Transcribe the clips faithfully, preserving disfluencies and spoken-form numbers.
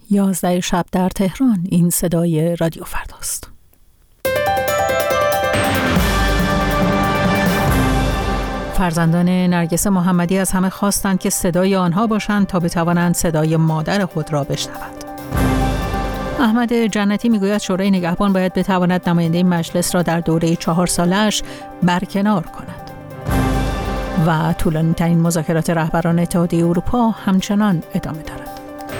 یازده شب در تهران. این صدای رادیو فرداست. فرزندان نرگس محمدی از همه خواستند که صدای آنها باشند تا بتوانند صدای مادر خود را بشنوند. احمد جنتی میگوید شورای نگهبان باید بتواند نماینده مجلس را در دوره چهار سالش برکنار کند. و طولانی ترین مذاکرات رهبران اتحادیه اروپا همچنان ادامه دارد.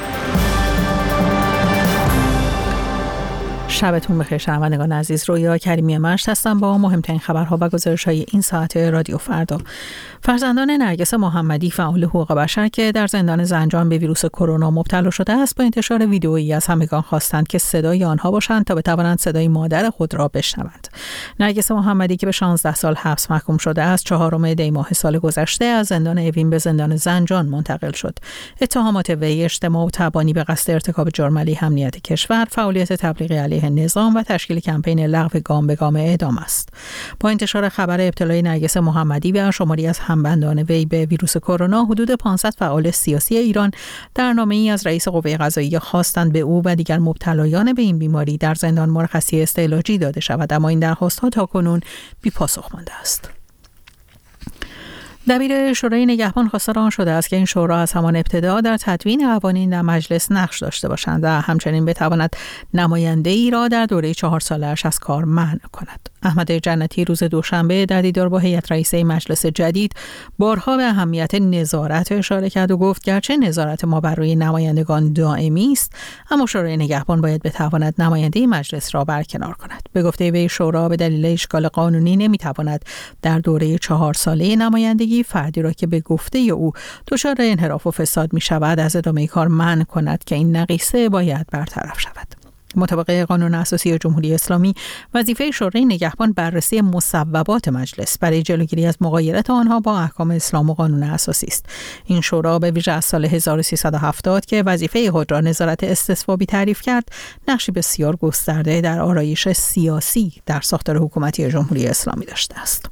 شبتون بخیر شنوندگان عزیز. رویا کریمی مشت هستم با مهمترین خبرها و گزارش‌های این ساعت رادیو فردا. فرزندان نرگس محمدی فعال حقوق بشر که در زندان زنجان به ویروس کرونا مبتلا شده است با انتشار ویدئویی از همگان خواستند که صدای آنها باشند تا بتوانند صدای مادر خود را بشنوند. نرگس محمدی که به شانزده سال حبس محکوم شده است چهارم دی ماه سال گذشته از زندان اوین به زندان زنجان منتقل شد. اتهامات وی اجتماع و تبانی به قصد ارتکاب جرم علیه امنیت کشور، فعالیت تبلیغی علیه نظام و تشکیل کمپین لغو گام به گام اعدام است. با انتشار خبر ابتلای نرگس محمدی و شماری از همبندان وی به ویروس کرونا، حدود پانصد فعال سیاسی ایران در نامه‌ای از رئیس قوه قضاییه خواستند به او و دیگر مبتلایان به این بیماری در زندان مرخصی استعلاجی داده شود، اما این درخواست‌ها تاکنون بی‌پاسخ مانده است. دبیر شورای نگهبان خواستار آن شده است که این شورا از همان ابتدا در تدوین قوانین در مجلس نقش داشته باشند و همچنین بتواند نماینده‌ای را در دوره چهار ساله‌اش از کار منع کند. احمد جنتی روز دوشنبه در دیدار با هیئت رئیسه مجلس جدید بارها به اهمیت نظارت اشاره کرد و گفت گرچه نظارت ما بر روی نمایندگان دائمی است، اما شورای نگهبان باید بتواند نماینده مجلس را برکنار کند. به گفته وی شورا به دلیل اشکال قانونی نمیتواند در دوره چهار ساله نمایندگی فردی را که به گفته او دچار انحراف و فساد می شود از ادامه کار منع کند که این نقیصه باید برطرف شود. مطابق قانون اساسی جمهوری اسلامی وظیفه شورای نگهبان بررسی مصوبات مجلس برای جلوگیری از مغایرت آنها با احکام اسلام و قانون اساسی است. این شورا به ویژه از سال هزار و سیصد و هفتاد که وظیفه خود را نظارت استصوابی تعریف کرد، نقشی بسیار گسترده در آرایش سیاسی در ساختار حکومتی جمهوری اسلامی داشته است.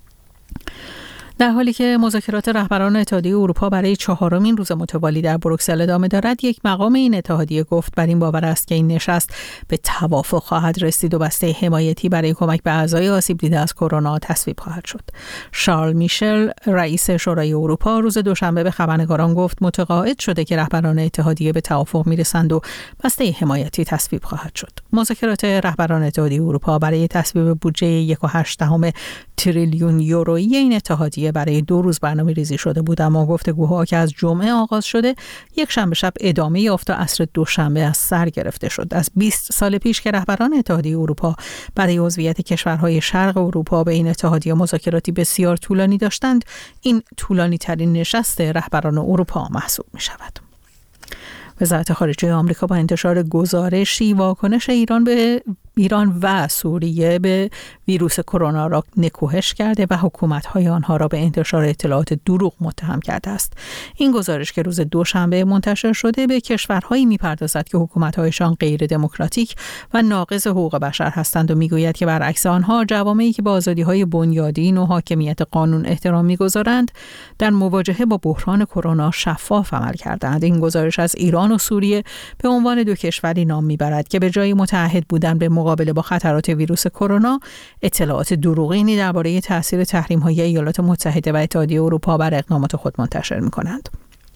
در حالی که مذاکرات رهبران اتحادیه اروپا برای چهارمین روز متوالی در بروکسل ادامه دارد، یک مقام این اتحادیه گفت بر این باور است که این نشست به توافق خواهد رسید و بسته حمایتی برای کمک به اعضای آسیب دیده از کرونا تصویب خواهد شد. شارل میشل رئیس شورای اروپا روز دوشنبه به خبرنگاران گفت متقاعد شده که رهبران اتحادیه به توافق میرسند و بسته حمایتی تصویب خواهد شد. مذاکرات رهبران اتحادیه اروپا برای تصویب بودجه یک و هشت دهم تریلیون یورویی این اتحادیه برای دو روز برنامه ریزی شده بود، اما گفتگوها که از جمعه آغاز شده یک شنبه شب ادامه یافت و عصر دوشنبه از سر گرفته شد. از بیست سال پیش که رهبران اتحادیه اروپا برای عضویت کشورهای شرق اروپا به این اتحادیه مذاکراتی بسیار طولانی داشتند، این طولانی ترین نشست رهبران اروپا محسوب می شود. وزارت خارجه آمریکا با انتشار گزارشی واکنش ایران به ایران و سوریه به ویروس کرونا را نکوهش کرده و حکومت‌های آنها را به انتشار اطلاعات دروغ متهم کرده است. این گزارش که روز دوشنبه منتشر شده به کشورهایی می‌پردازد که حکومت‌هایشان غیر دموکراتیک و ناقض حقوق بشر هستند و می‌گوید که برعکس آنها جوامعی که به آزادی‌های بنیادین و حاکمیت قانون احترام می‌گذارند در مواجهه با بحران کرونا شفاف عمل کردند. این گزارش از ایران و سوریه به عنوان دو کشوری نام می‌برد که به جای متعهد بودن به مقابله با خطرات ویروس کرونا، اطلاعات دروغینی درباره تاثیر تحریم‌های ایالات متحده و اتحادیه اروپا بر اقدامات خود منتشر می‌کنند.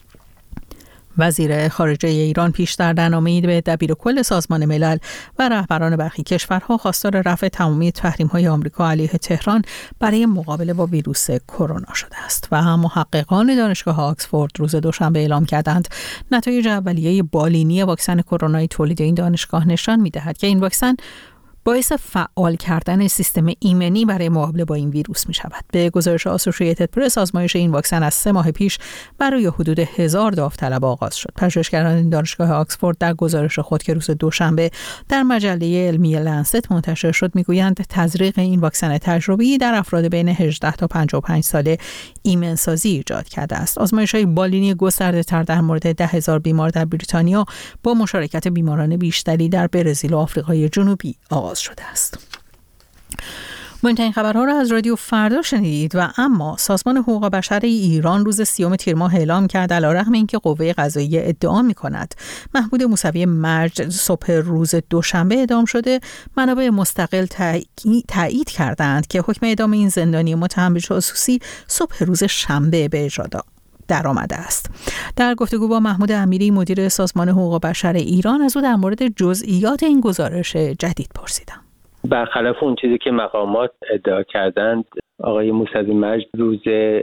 وزیر خارجه ایران پیشتر در نامه‌ای به دبیر کل سازمان ملل و رهبران برخی کشورها خواستار رفع تمامی تحریم‌های آمریکا علیه تهران برای مقابله با ویروس کرونا شده است و هم محققان دانشگاه آکسفورد روز دوشنبه اعلام کردند نتایج اولیه بالینی واکسن کرونای تولید این دانشگاه نشان می‌دهد که این واکسن باعث فعال کردن سیستم ایمنی برای مقابله با این ویروس می شود. به گزارش آسوشییتد پرس، آزمایش این واکسن از سه ماه پیش برای حدود هزار داوطلب آغاز شد. پژوهشگران این دانشگاه آکسفورد در گزارش خود که روز دوشنبه در مجله علمی لنست منتشر شد میگویند تزریق این واکسن تجربی در افراد بین هجده تا پنجاه و پنج ساله ایمنسازی ایجاد کرده است. آزمایش‌های بالینی گسترده‌تر در مورد ده هزار بیمار در بریتانیا با مشارکت بیماران بیشتری در برزیل و آفریقای جنوبی آغاز شده است. مهمترین خبرها را از رادیو فردا شنیدید و اما سازمان حقوق بشر ایران روز سیوم تیر ماه اعلام کرد علیرغم اینکه قوه قضاییه ادعا می‌کند محمود موسوی مجد صبح روز دوشنبه اعدام شده، منابع مستقل تایید کردند که حکم اعدام این زندانی متهم به جاسوسی صبح روز شنبه به اجرا در آمده است. در گفتگو با محمود امیری مدیر سازمان حقوق بشر ایران از او در مورد جزئیات این گزارش جدید پرسیدم. برخلاف اون چیزی که مقامات ادعا کردند، آقای موسوی مجد روز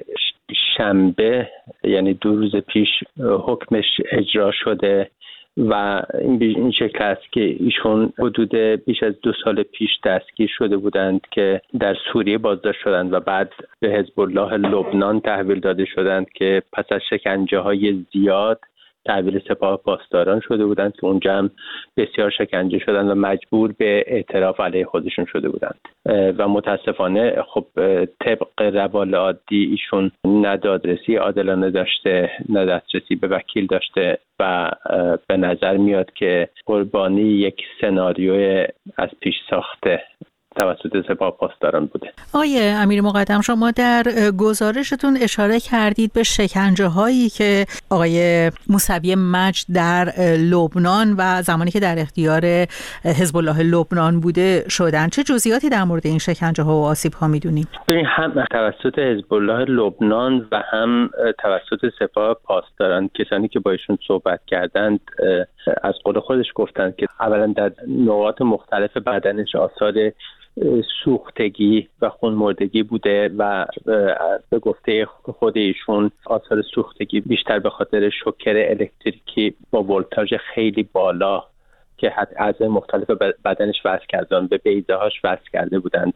شنبه یعنی دو روز پیش حکمش اجرا شده و این شکل است که ایشون حدود بیش از دو سال پیش دستگیر شده بودند که در سوریه بازداشت شدند و بعد به حزب الله لبنان تحویل داده شدند که پس از شکنجه های زیاد تحویل سپاه پاسداران شده بودند که اونجا هم بسیار شکنجه شدند و مجبور به اعتراف علیه خودشون شده بودند و متاسفانه خب طبق روال عادی ایشون نه دادرسی عادلانه داشته نه دسترسی به وکیل داشته و به نظر میاد که قربانی یک سناریوی از پیش ساخته توسط سپاه پاسداران بوده. آقای امیر مقدم، شما در گزارشتون اشاره کردید به شکنجه هایی که آقای موسوی مجد در لبنان و زمانی که در اختیار حزب الله لبنان بوده شدن. چه جزئیاتی در مورد این شکنجه ها و آسیب ها میدونید؟ ببین، هم توسط حزب الله لبنان و هم توسط سپاه پاسداران، کسانی که با ایشون صحبت کردند از قول خودش گفتند که اولا در نقاط مختلف بدنش آثار سوختگی و خونمردگی بوده و به گفته خود ایشون آثار سوختگی بیشتر به خاطر شوکر الکتریکی با ولتاژ خیلی بالا که اعضای مختلف بدنش وصل کردن به بیضه هاش وصل کرده بودند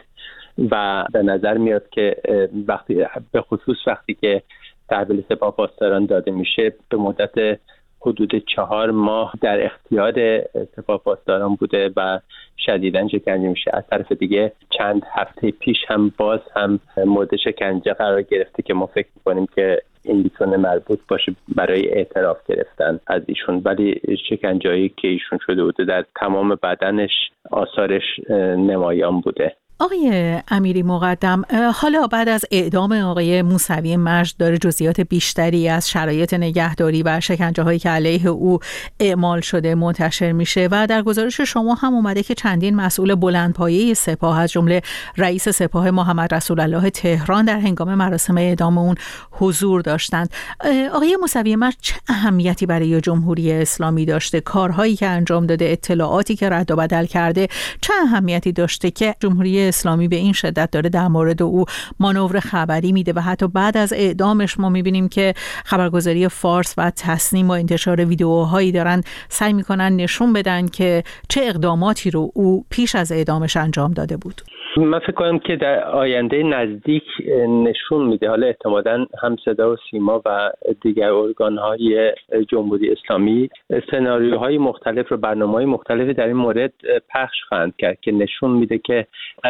و به نظر میاد که وقتی به خصوص وقتی که تحویل سپاه پاسداران داده میشه به مدت حدود چهار ماه در اختیار سپاه پاسداران بوده و شدیداً شکنجه میشه. از طرف دیگه چند هفته پیش هم باز هم مورد شکنجه قرار گرفته که ما فکر می‌کنیم که این میتونه مربوط باشه برای اعتراف گرفتن از ایشون، ولی شکنجه‌ای که ایشون شده بوده در تمام بدنش آثارش نمایان بوده. آقای امیری مقدم، حالا بعد از اعدام آقای موسوی مجد داره جزئیات بیشتری از شرایط نگهداری و شکنجه هایی که علیه او اعمال شده منتشر میشه و در گزارش شما هم اومده که چندین مسئول بلندپایه سپاه از جمله رئیس سپاه محمد رسول الله تهران در هنگام مراسم اعدام اون حضور داشتند. آقای موسوی مجد چه اهمیتی برای جمهوری اسلامی داشته؟ کارهایی که انجام داده، اطلاعاتی که رد و بدل کرده، چه اهمیتی داشته که جمهوری اسلامی به این شدت داره در مورد او مانور خبری میده و حتی بعد از اعدامش ما میبینیم که خبرگزاری فارس و تصنیم با انتشار ویدیوهایی دارن سعی میکنن نشون بدن که چه اقداماتی رو او پیش از اعدامش انجام داده بود؟ من فکر کنم که در آینده نزدیک نشون میده، حالا احتمالاً هم صدا و سیما و دیگر ارگان‌های جمهوری اسلامی سناریوهای مختلف و برنامه‌های مختلفی در این مورد پخش خواهند کرد که نشون میده که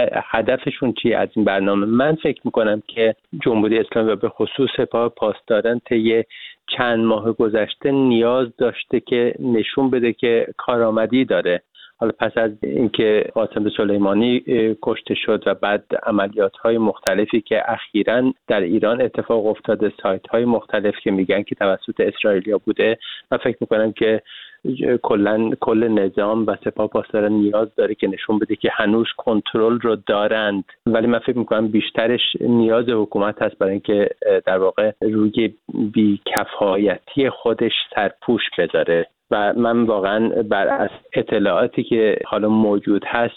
هدفشون چیه از این برنامه. من فکر میکنم که جمهوری اسلامی و به خصوص سپاه پاسداران طی چند ماه گذشته نیاز داشته که نشون بده که کارآمدی داره. حالا پس از اینکه قاسم سلیمانی کشته شد و بعد عملیات‌های مختلفی که اخیراً در ایران اتفاق افتاده، سایت‌های مختلف که میگن که توسط اسرائیلیا بوده، من فکر می‌کنم که کلاً کل نظام و سپاه پاسداران نیاز داره که نشون بده که هنوز کنترل رو دارند، ولی من فکر می‌کنم بیشترش نیاز حکومت هست برای اینکه در واقع روی بی‌کفایتی خودش سرپوش بذاره. و من واقعا بر از اطلاعاتی که حالا موجود هست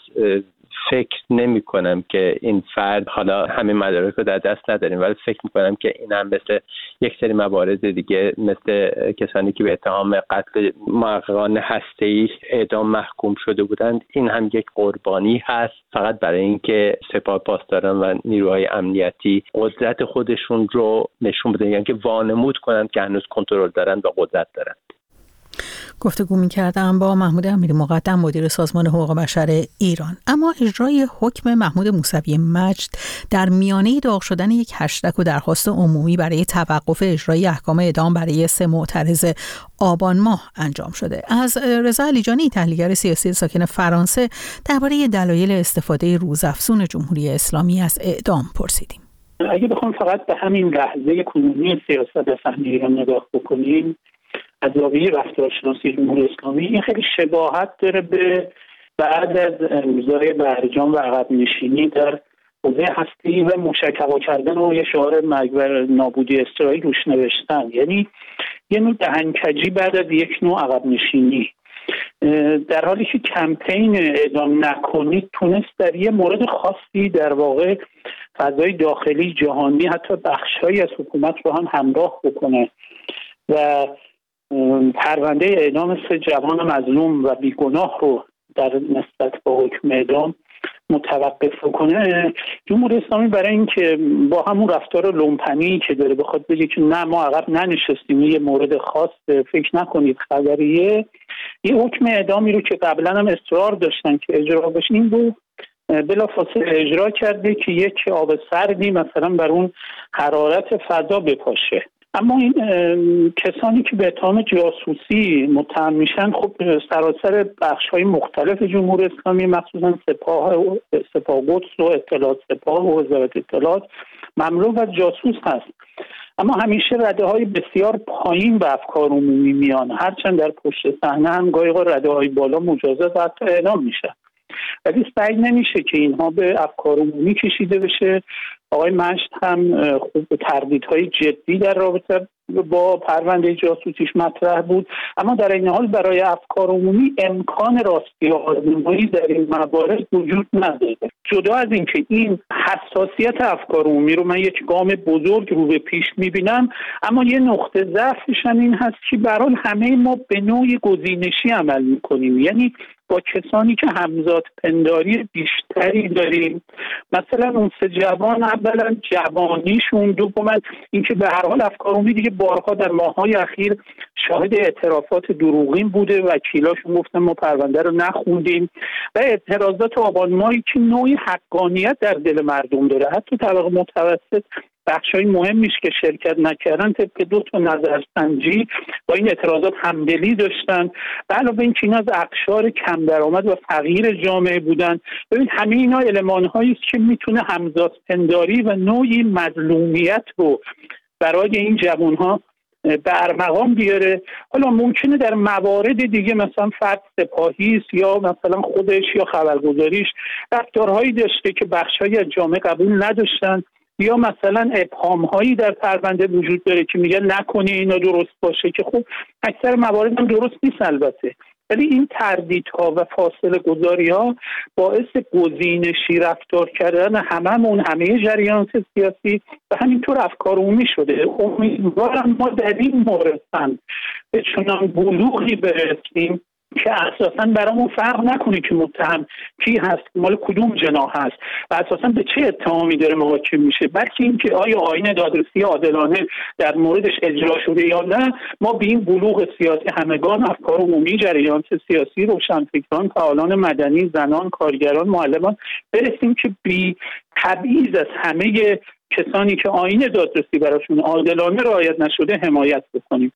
فکر نمی کنم که این فرد، حالا همین مدارک رو در دست نداریم، ولی فکر می کنم که این هم مثل یک سری موارد دیگه، مثل کسانی که به اتهام قتل محققان هسته‌ای اعدام محکوم شده بودند، این هم یک قربانی هست فقط برای اینکه سپاه پاسداران و نیروهای امنیتی قدرت خودشون رو نشون بدن، یعنی که وانمود کنند که هنوز کنترل دارن و قدرت دارن. گفتگو می‌کردم با محمود امیری مقدم مدیر سازمان حقوق بشر ایران. اما اجرای حکم محمود موسوی مجد در میانه داغ شدن یک هشتگ و درخواست عمومی برای توقف اجرای احکام اعدام برای سه معترض آبان ماه انجام شده. از رضا علیجانی تحلیلگر سیاسی ساکن فرانسه درباره دلایل استفاده روزافزون جمهوری اسلامی از اعدام پرسیدیم. اگه بخوام فقط به همین لحظه کنونی سیاست به صحنه ایران نگاه بکنیم از زاویه رفتارشناسی جمهوری اسلامی، این خیلی شباهت داره به بعد از امضای برجام و عقب نشینی در حوزه هستی و موشک هوا کردن و یه شعار مرگ بر نابودی اسرائیل روش نوشتن. یعنی یه نوع دهنکجی بعد از یک نوع عقب نشینی، در حالی که کمپین اعدام نکنید تونست در یه مورد خاصی در واقع فضای داخلی جهانی حتی بخش‌هایی از حکومت رو هم همراه بکنه و پرونده اعدام سه جوان مظلوم و بیگناه رو در نسبت با حکم اعدام متوقف کنه. جمهوری اسلامی برای اینکه با همون رفتار لومپنی که داره بخواد بگه که نه ما عقب ننشستیم، یه مورد خاص فکر نکنید خبریه، یه حکم اعدامی رو که قبلا هم اصرار داشتن که اجرا بشه این رو بلافاصله اجرا کرده که یک آب سردی مثلا بر اون حرارت فضا بپاشه. اما این کسانی که به اتهام جاسوسی متهم میشن خب سراسر بخش‌های مختلف جمهوری اسلامی مخصوصا سپاه سپاه قدس و اطلاعات سپاه و وزارت اطلاعات مملو از جاسوس هست. اما همیشه رده‌های بسیار پایین به افکار عمومی میان، هرچند در پشت صحنه هم گاهی رده‌های بالا مجازات و حتی اعدام میشه، ولی سعی نمیشه که اینها به افکار عمومی کشیده بشه. آقای مجد هم خوب تردیدهای جدی در رابطه با پرونده جاسوسیش مطرح بود، اما در این حال برای افکار عمومی امکان راستی آزمایی در این موارد وجود نداره. جدا از اینکه این حساسیت افکار عمومی رو من یک گام بزرگ رو به پیش میبینم، اما یه نقطه ضعفش هم این هست که به هر حال همه ما به نوعی گزینشی عمل میکنیم، یعنی با کسانی که همزاد پنداری بیشتری داریم. مثلا اون سه جوان اولا جوانیشون، دوما اینکه به هر حال افکار عمومی دیگه بارها در ماه‌های اخیر شاهد اعترافات دروغین بوده، وکیلاشون گفتن ما پرونده رو نخوندیم و اعتراضات آبان ماهی که نوعی حقانیت در دل مردم داره. حتی طبقه متوسط بخشای مهمیش که شرکت نکردن طبق دو تا نظرسنجی با این اعتراضات همدلی داشتن. علاوه اینکه اینا از اقشار کم درآمد و فقیر جامعه بودن. ببین همه اینا المان‌هایی است که میتونه همزادپنداری و نوعی مظلومیت رو برای این جوان‌ها برمقام بیاره. حالا ممکنه در موارد دیگه مثلا فرد سپاهی است یا مثلا خودش یا خبرگزاریش رفتارهایی داشته که بخشایی از جامعه قبول نداشتن، یا مثلا ابهام‌هایی در پرونده وجود داره که میگن نکنه اینا درست باشه، که خب اکثر موارد هم درست نیست البته، ولی این تردیدها و فاصله گذاری‌ها باعث گزینشی رفتار کردن هممون، همه جریانات سیاسی و همینطور افکار عمومی شده. امیدوارم ما در این مورد هم به چنان بلوغی برسیم که اساساً برامون فرق نکنه که متهم کی هست، مال کدوم جناح هست و اساساً به چه اتهامی داره محاکمه میشه، بلکه اینکه آیا آیین دادرسی عادلانه در موردش اجرا شده یا نه. ما به این بلوغ سیاسی همگان، افکار عمومی، جریانات سیاسی، روشنفکران، فعالان مدنی، زنان، کارگران، معلمان برسیم که بی تبعیض از همه کسانی که آیین دادرسی براشون عادلانه رعایت نشده حمایت بکنیم.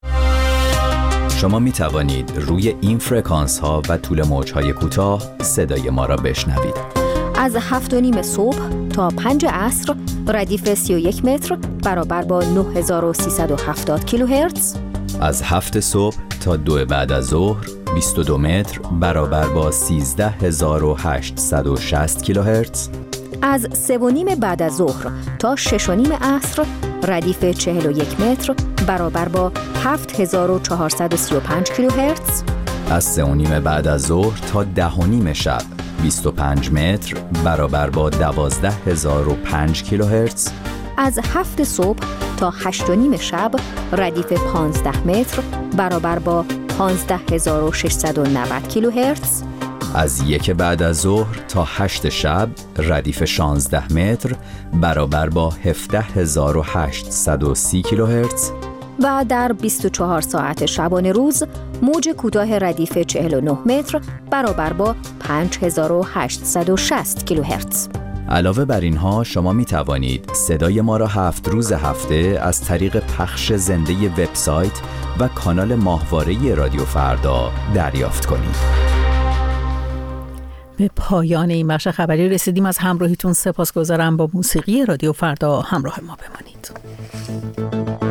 شما می توانید روی این فرکانس ها و طول موج های کوتاه صدای ما را بشنوید. از هفت و نیم صبح تا پنج عصر ردیف سی و یک متر برابر با نه هزار و سیصد و هفتاد کیلوهرتز. از هفت صبح تا دو بعد از ظهر بیست و دو متر برابر با سیزده هزار و هشتصد و شصت کیلوهرتز. از سه و نیم بعد از ظهر تا شش و نیم عصر ردیف چهل و یک متر برابر با هفت هزار و چهارصد و سی و پنج کیلوهرتز. از سه و نیم بعد از ظهر تا ده و نیم شب بیست و پنج متر برابر با دوازده هزار و پنج کیلوهرتز. از هفت صبح تا هشت و نیم شب ردیف پانزده متر برابر با پانزده هزار و ششصد و نود کیلوهرتز. از یک بعد از ظهر تا هشت شب ردیف شانزده متر برابر با هفده هزار و هشتصد و سی کیلوهرتز. و در بیست و چهار ساعت شبانه روز موج کوتاه ردیف چهل و نه متر برابر با پنج هزار و هشتصد و شصت کیلوهرتز. علاوه بر اینها شما می توانید صدای ما را هفت روز هفته از طریق پخش زنده وبسایت و کانال ماهواره رادیو فردا دریافت کنید. به پایان این بخش خبری رسیدیم. از همراهیتون سپاسگزارم. با موسیقی رادیو فردا همراه ما بمانید.